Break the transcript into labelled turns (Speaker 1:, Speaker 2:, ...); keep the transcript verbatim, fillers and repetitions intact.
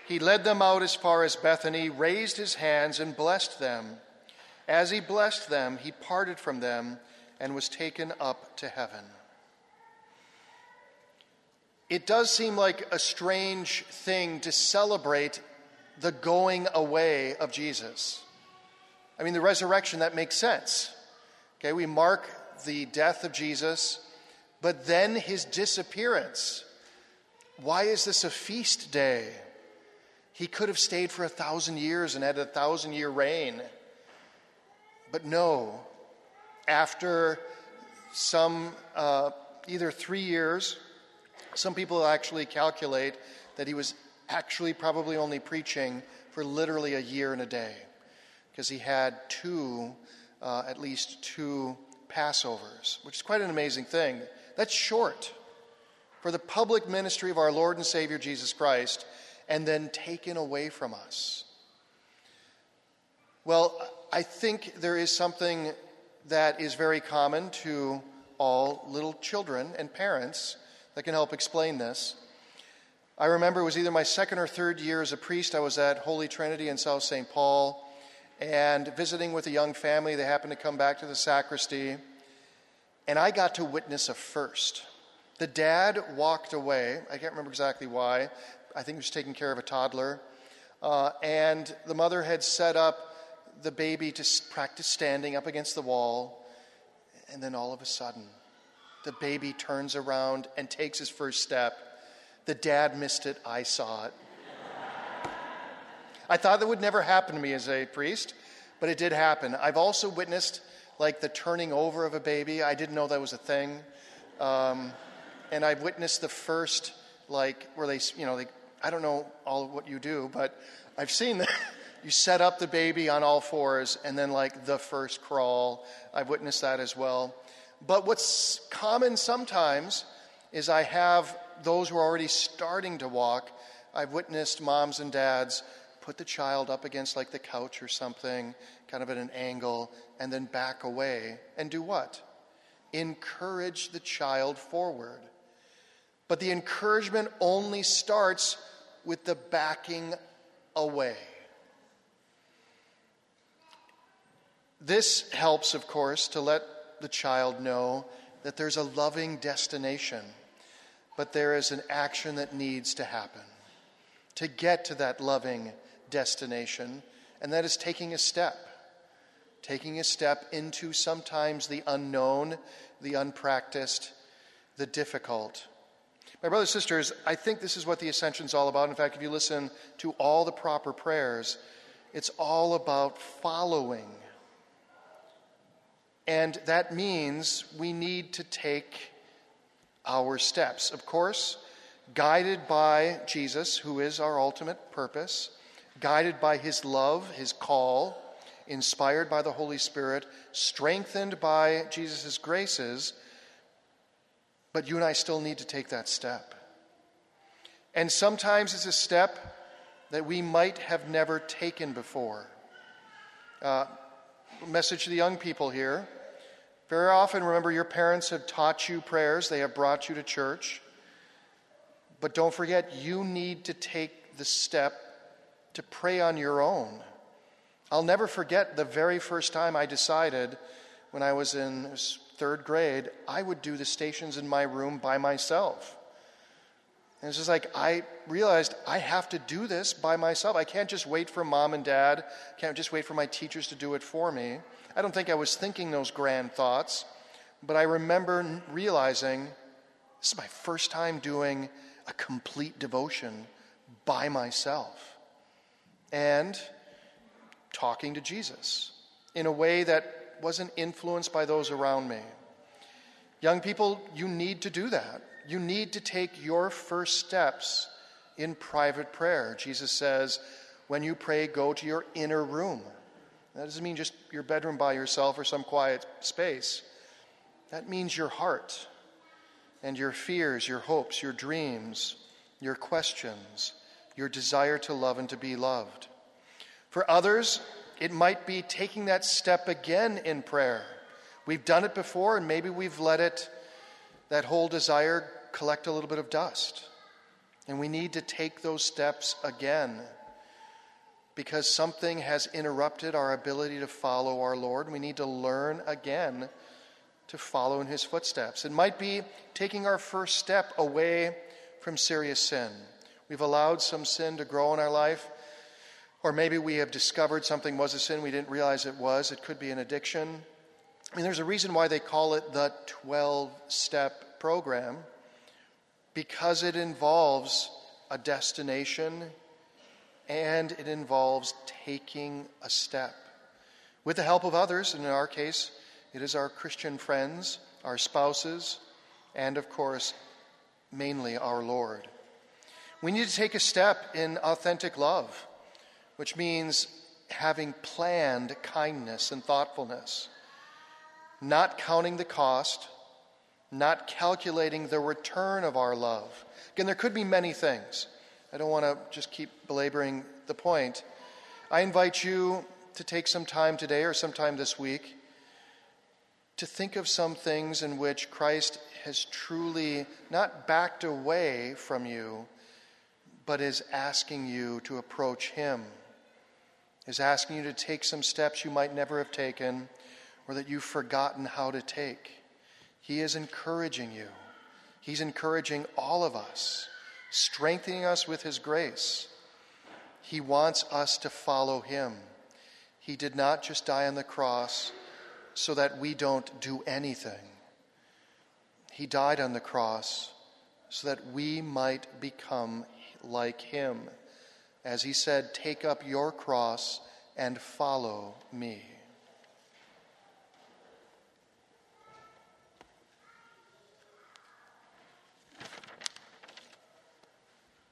Speaker 1: He led them out as far as Bethany, raised his hands and blessed them. As he blessed them, he parted from them and was taken up to heaven. It does seem like a strange thing to celebrate the going away of Jesus. I mean, the resurrection, that makes sense. Okay, we mark the death of Jesus, but then his disappearance. Why is this a feast day? He could have stayed for a thousand years and had a thousand year reign. But no, after some, uh, either three years, some people actually calculate that he was actually probably only preaching for literally a year and a day, because he had two, uh, at least two Passovers, which is quite an amazing thing. That's short for the public ministry of our Lord and Savior Jesus Christ, and then taken away from us. Well, I think there is something that is very common to all little children and parents that can help explain this. I remember it was either my second or third year as a priest. I was at Holy Trinity in South Saint Paul and visiting with a young family. They happened to come back to the sacristy, and I got to witness a first. The dad walked away. I can't remember exactly why. I think he was taking care of a toddler. Uh, and the mother had set up the baby to practice standing up against the wall. And then all of a sudden, the baby turns around and takes his first step. The dad missed it. I saw it. I thought that would never happen to me as a priest, but it did happen. I've also witnessed like the turning over of a baby. I didn't know that was a thing. Um, and I've witnessed the first, like, where they, you know, they, I don't know all of what you do, but I've seen that. You set up the baby on all fours and then like the first crawl. I've witnessed that as well. But what's common sometimes is I have those who are already starting to walk. I've witnessed moms and dads put the child up against like the couch or something, kind of at an angle, and then back away. And do what? Encourage the child forward. But the encouragement only starts with the backing away. This helps, of course, to let the child know that there's a loving destination, but there is an action that needs to happen to get to that loving destination, and that is taking a step. Taking a step into sometimes the unknown, the unpracticed, the difficult. My brothers and sisters, I think this is what the Ascension is all about. In fact, if you listen to all the proper prayers, it's all about following. And that means we need to take our steps. Of course, guided by Jesus, who is our ultimate purpose, guided by his love, his call, inspired by the Holy Spirit, strengthened by Jesus' graces, but you and I still need to take that step. And sometimes it's a step that we might have never taken before. Uh, message to the young people here. Very often, remember, your parents have taught you prayers. They have brought you to church. But don't forget, you need to take the step to pray on your own. I'll never forget the very first time I decided, when I was in third grade, I would do the stations in my room by myself. And it's just like, I realized I have to do this by myself. I can't just wait for mom and dad. I can't just wait for my teachers to do it for me. I don't think I was thinking those grand thoughts, but I remember realizing this is my first time doing a complete devotion by myself and talking to Jesus in a way that wasn't influenced by those around me. Young people, you need to do that. You need to take your first steps in private prayer. Jesus says, when you pray, go to your inner room. That doesn't mean just your bedroom by yourself or some quiet space. That means your heart and your fears, your hopes, your dreams, your questions, your desire to love and to be loved. For others, it might be taking that step again in prayer. We've done it before, and maybe we've let it, that whole desire, collect a little bit of dust. And we need to take those steps again because something has interrupted our ability to follow our Lord. We need to learn again to follow in his footsteps. It might be taking our first step away from serious sin. We've allowed some sin to grow in our life, or maybe we have discovered something was a sin we didn't realize it was. It could be an addiction. I mean, there's a reason why they call it the twelve-step program, because it involves a destination and it involves taking a step with the help of others. And in our case, it is our Christian friends, our spouses, and of course, mainly our Lord. We need to take a step in authentic love, which means having planned kindness and thoughtfulness, not counting the cost, not calculating the return of our love. Again, there could be many things. I don't want to just keep belaboring the point. I invite you to take some time today or sometime this week to think of some things in which Christ has truly not backed away from you, but is asking you to approach him, is asking you to take some steps you might never have taken or that you've forgotten how to take. He is encouraging you. He's encouraging all of us, strengthening us with his grace. He wants us to follow him. He did not just die on the cross so that we don't do anything. He died on the cross so that we might become like him. As he said, take up your cross and follow me.